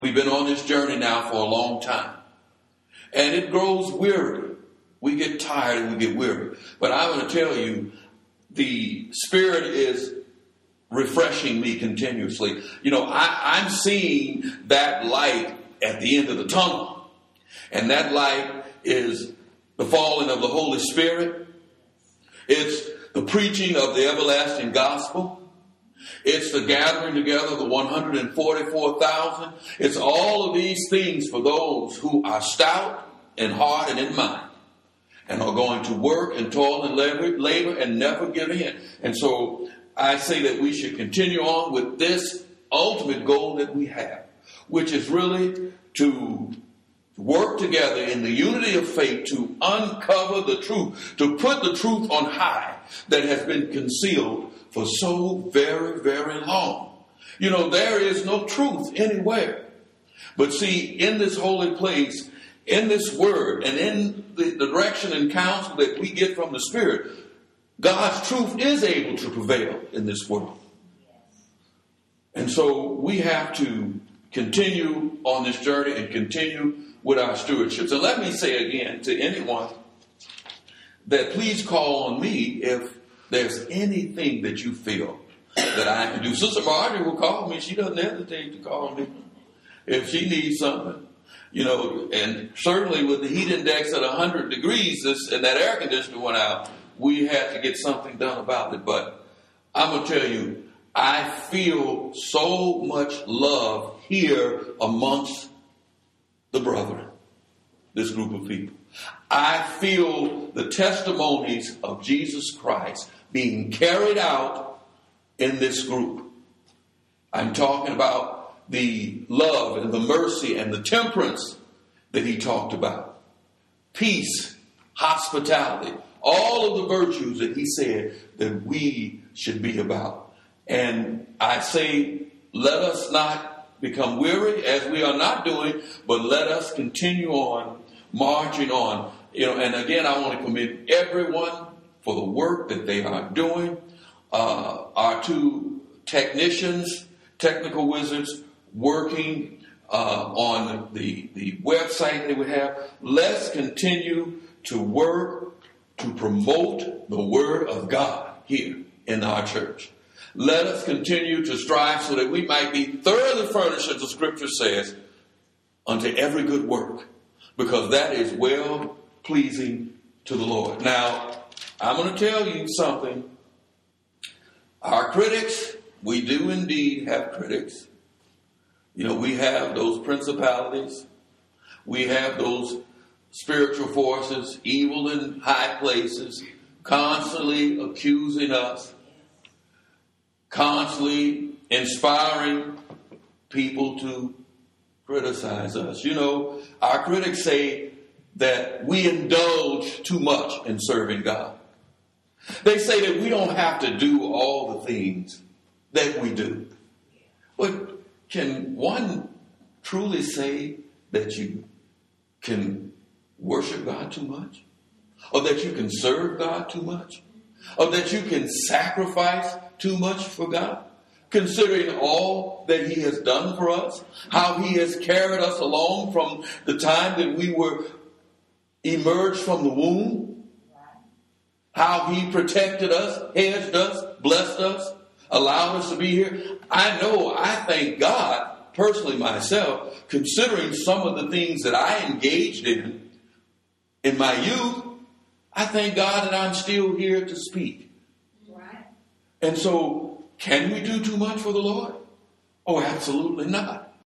We've been on this journey now for a long time. And it grows weary. We get tired and we get weary. But I want to tell you, the Spirit is refreshing me continuously. I'm seeing that light at the end of the tunnel. And that light is the falling of the Holy Spirit. It's the preaching of the everlasting gospel. It's the gathering together of the 144,000. It's all of these things for those who are stout in heart and in mind and are going to work and toil and labor and never give in. And so I say that we should continue on with this ultimate goal that we have, which is really to work together in the unity of faith to uncover the truth, to put the truth on high that has been concealed for so very, very long. There is no truth anywhere. But see, in this holy place, in this word, and in the direction and counsel that we get from the Spirit, God's truth is able to prevail in this world. And so we have to continue on this journey and continue with our stewardships. And let me say again to anyone that please call on me if there's anything that you feel that I can do. Sister Marjorie will call me. She doesn't hesitate to call me if she needs something. And certainly with the heat index at 100 degrees and that air conditioner went out, we had to get something done about it. But I'm going to tell you, I feel so much love here amongst the brethren, this group of people. I feel the testimonies of Jesus Christ being carried out in this group. I'm talking about the love and the mercy and the temperance that he talked about. Peace, hospitality, all of the virtues that he said that we should be about. And I say, let us not become weary as we are not doing, but let us continue on, marching on. And again, I want to commend everyone for the work that they are doing. Our two technicians, technical wizards, working on the website that we have. Let's continue to work to promote the Word of God here in our church. Let us continue to strive so that we might be thoroughly furnished, as the Scripture says, unto every good work, because that is well pleasing to the Lord. Now, I'm going to tell you something. Our critics, we do indeed have critics. We have those principalities. We have those spiritual forces, evil in high places, constantly accusing us, constantly inspiring people to criticize us. Our critics say that we indulge too much in serving God. They say that we don't have to do all the things that we do. But can one truly say that you can worship God too much? Or that you can serve God too much? Or that you can sacrifice too much for God? Considering all that he has done for us, how he has carried us along from the time that we were emerged from the womb, how he protected us, hedged us, blessed us, allowed us to be here. I thank God, personally myself, considering some of the things that I engaged in my youth, I thank God that I'm still here to speak. Right. And so, can we do too much for the Lord? Oh, absolutely not.